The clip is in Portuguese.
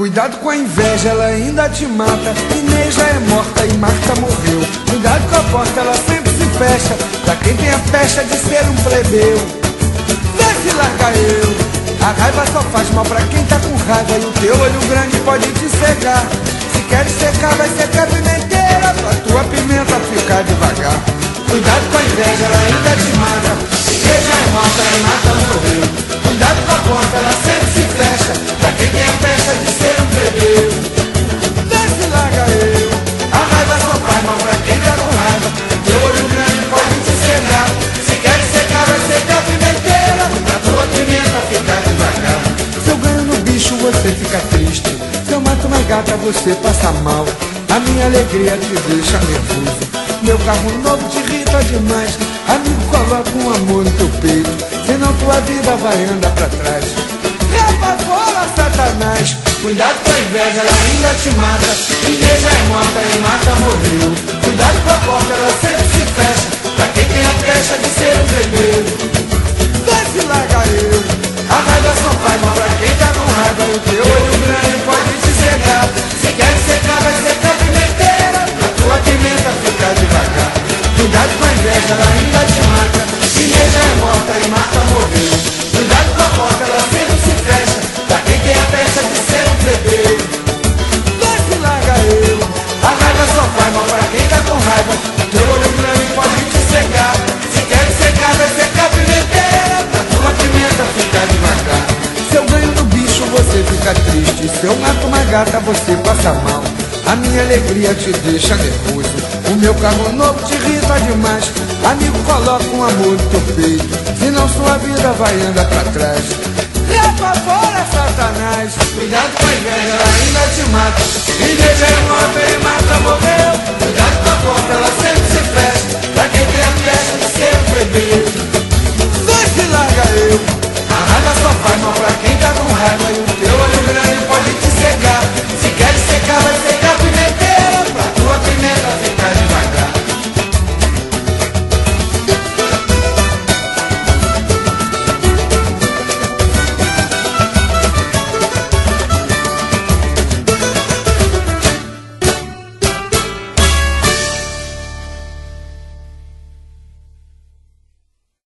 Cuidado com a inveja, ela ainda te mata. Inês já é morta e Marta morreu. Cuidado com a porta, ela sempre se fecha pra quem tem a pecha de ser um plebeu. Vê se larga eu. A raiva só faz mal pra quem tá com raiva, e o teu olho grande pode te cegar. Se queres secar, vai secar a pimenteira, pra tua pimenta ficar devagar. Cuidado com a inveja, ela ainda te mata. Inês já é morta e Marta morreu. Cuidado com a porta, ela sempre se fecha pra quem tem a pecha de ser um plebeu. Vê se larga eu. A raiva só faz mal pra quem tá com raiva, teu olho grande pode te cegar. Se queres secar, vai secar a pimenteira, pra tua pimenta ficar devagar. Se eu ganho no bicho, você fica triste. Se eu mato uma gata, você passa mal. A minha alegria te deixa nervoso. Meu carro novo te irrita demais. Amigo, coloca um amor no teu peito, senão tua vida vai andar pra trás. Rapa fora, Satanás. Cuidado com a inveja, ela ainda te mata. Inês já é morta e Marta morreu. Cuidado com a porta, ela sempre se fecha pra quem tem a pecha de ser um plebeu. Vê se larga eu. A raiva só faz mal pra quem tá com raiva, e o teu olho grande pode te cegar. Se quer secar, vai secar a pimenteira, pra tua pimenta ficar devagar. Cuidado com a inveja, ela ainda te mata. Inês já é morta e Marta morreu. Cuidado com a porta, ela sempre se fecha pra quem tem a pecha de ser um plebeu. Vê se larga eu. A raiva só faz mal pra quem tá com raiva, teu olho grande pode te cegar. Se quer secar, vai secar a pimenteira, pra tua pimenta ficar devagar. Se eu ganho no bicho, você fica triste. Se eu mato uma gata, você passa mal. A minha alegria te deixa nervoso. O meu carro novo te irrita demais. Amigo, coloca um amor no teu peito, senão sua vida vai andar pra trás. Rapa fora, Satanás. Cuidado com a inveja, ela ainda te mata. Inveja é morta e